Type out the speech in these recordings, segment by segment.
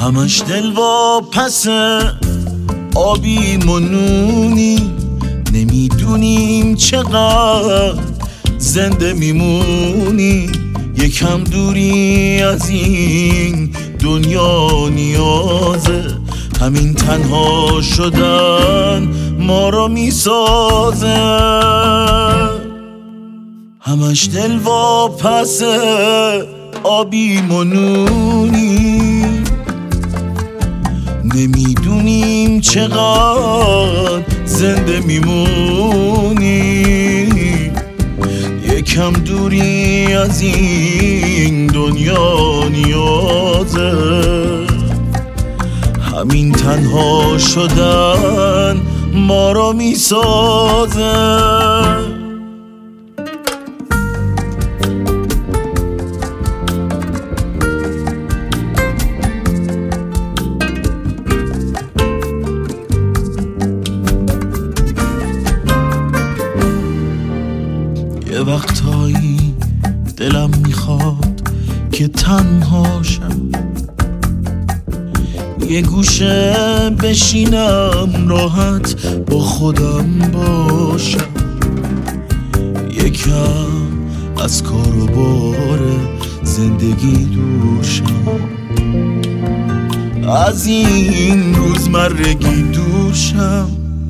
همش دل واپسه، آبیم و نونی، نمیدونیم چقدر زنده میمونی. یکم دوری از این دنیا نیازه، همین تنها شدن ما را میسازه. همش دل واپسه، آبیم و نونی، نمیدونیم چقدر زنده میمونی. یکم دوری از این دنیا نیازه، همین تنها شدن ما را میسازه. یه وقتایی دلم میخواد که تنها شم، یه گوشه بشینم راحت با خودم باشم. یکم از کار و بار زندگی دور شم، از این روزمرگی دور شم.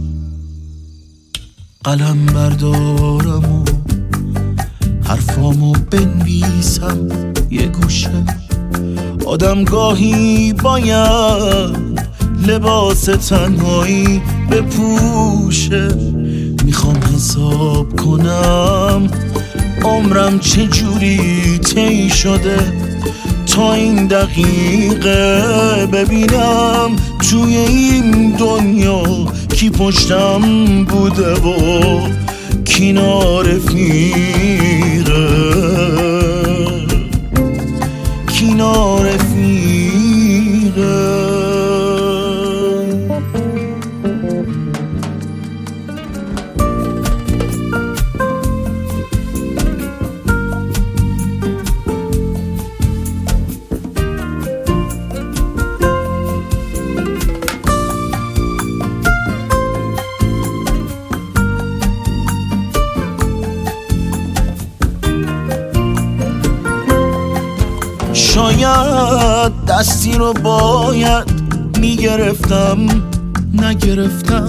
قلم بردارم و حرفامو بنویسم یه گوشه. آدم گاهی باید لباس تنهایی بپوشه. میخوام حساب کنم عمرم چجوری طی شده تا این دقیقه ببینم توی این دنیا کی پشتم بوده و کی نارفیقه، کی نارفیقه. شاید دستی رو باید میگرفتم نگرفتم،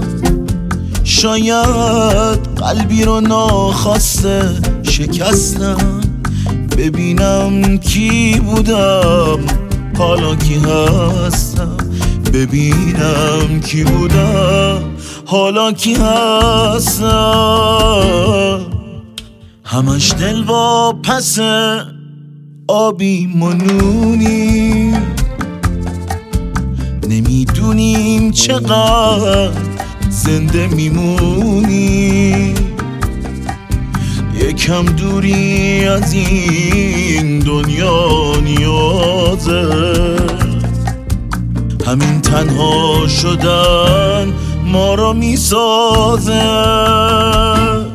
شاید قلبی رو ناخواسته شکستم. ببینم کی بودم حالا کی هستم، ببینم کی بودم حالا کی هستم. همش دل واپسه، آبیم و نونی، نمیدونیم چقدر زنده میمونی. یکم دوری از این دنیا نیازه، همین تنها شدن ما را میسازه.